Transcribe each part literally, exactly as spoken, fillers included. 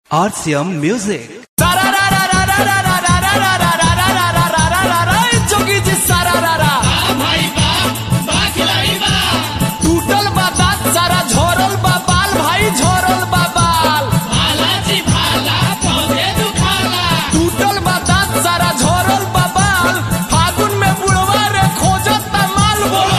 R C M Music. टूटल बा दांत सारा झोरल बा बाल भाई झोरल बा बाल टूटल बा दांत सारा झोरल बा बाल फागुन में बुढ़वा रे खोजत ता माल बोलो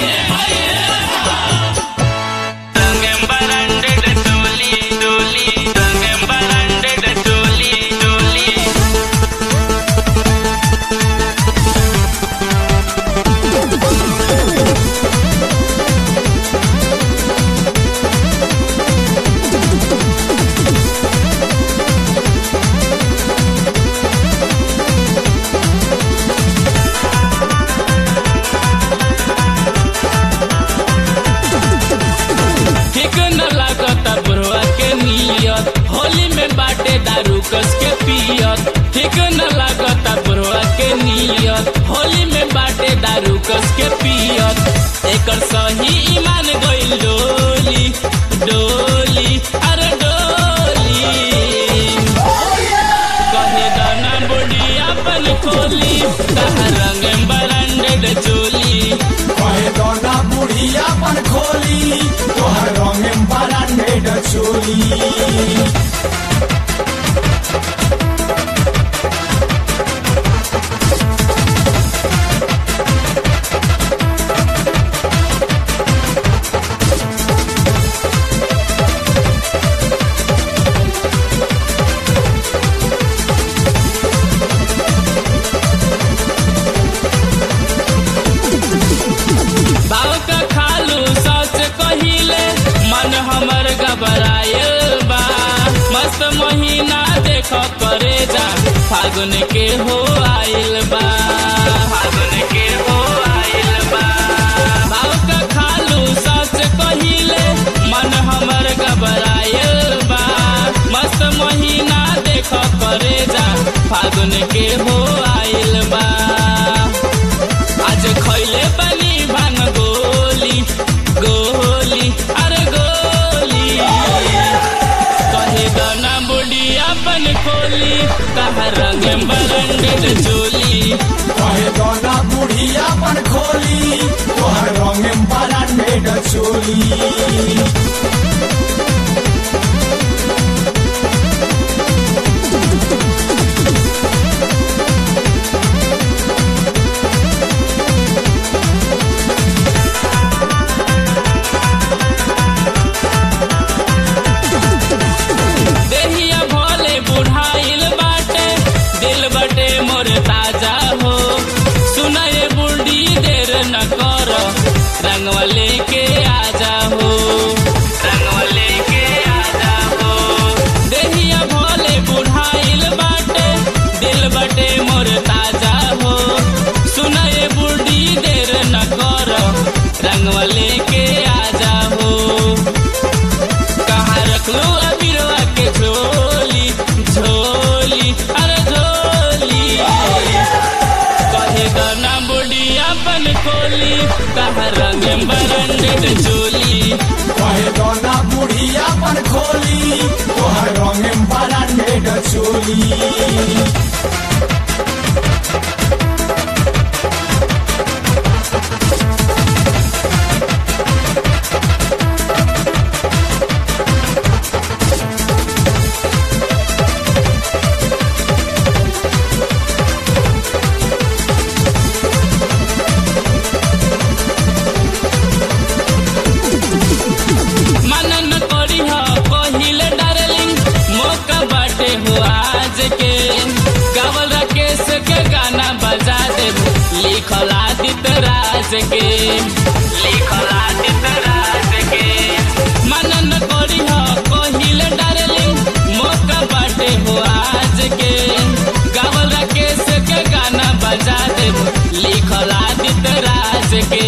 दारू कस के पियत ठीक न लागता बुढ़वा के नियत होली में बाटे दारू कस के पियत एकर सही ईमान गइल डोली डोली अरे डोली कहे दाना बुढ़ी अपन खोली कहा रंग ब्रांडेड चोली कहे दाना बुढ़ी अपन खोली तोहर रंग ब्रांडेड चोली। मस्त महीना देख करे जा फागुन के हो आइल बा फागुन के हो आइल बा भाव का खालू सच कहिले मन हमर घबराइल बा मस्त महीना देख करे जा फागुन के हो आइल बा आज खैले बनी भांग गोली गोली अरे गोली कहे दाना बुढ़ी अपन खोली कहा रंग ब्रांडेड चोली कहे दाना बुढ़ी अपन खोली तोहर रंग ब्रांडेड चोली। ताजा हो सुनाए बुढ़ी देर न करो रंगवा लेके आजा हो रंगवा लेके आजा हो देहिया भोले बुढ़ाइल बाटे दिल बटे मोर ताजा हो सुनाए बुढ़ी देर न करो रंगवा लेके आजा हो कहाँ रख लो अबीरवा के झोली झोली अरे दाना बुढ़ी अपन खोली कहा रंग ब्रांडेड चोली कहे दाना बुढ़ी अपन खोली तोहर रंग ब्रांडेड चोली। लिखल आदित्य राज के लिखल आदित्य राज के मनन करी हो कहिल डार्लिंग मौका बाटे हो आज के गावल राकेश के गाना बजा देब लिखल आदित्य राज के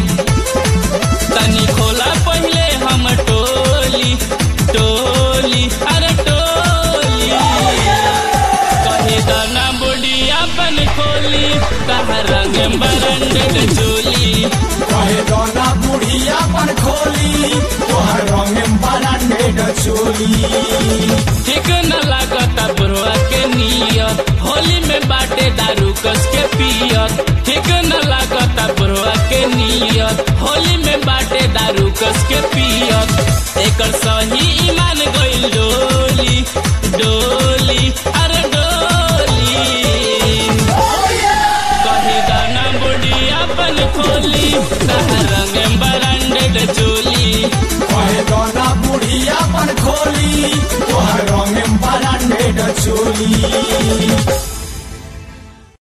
तनी खोला पहले हम टोली टोली अरे टोली कहे दाना बुढ़ी अपन खोली कहा रंग ब्रांडेड चोली कहे दाना बुढ़ी अपन खोली तोहर रंग ब्रांडेड चोली। ठीक न होली में बाटे दारू कस के पियत ठीक न लागता बुढ़वा के नियत होली में बाटे दारू कस के पियत एकर सही ईमान गइल डोली डोली अरे डोली कहे गाना बुढ़ी अपन खोली तहर रंग ब्रांडेड चोली कहे दोना बुढ़िया अपन खोली तोहर रंग में ब्रांडेड चोली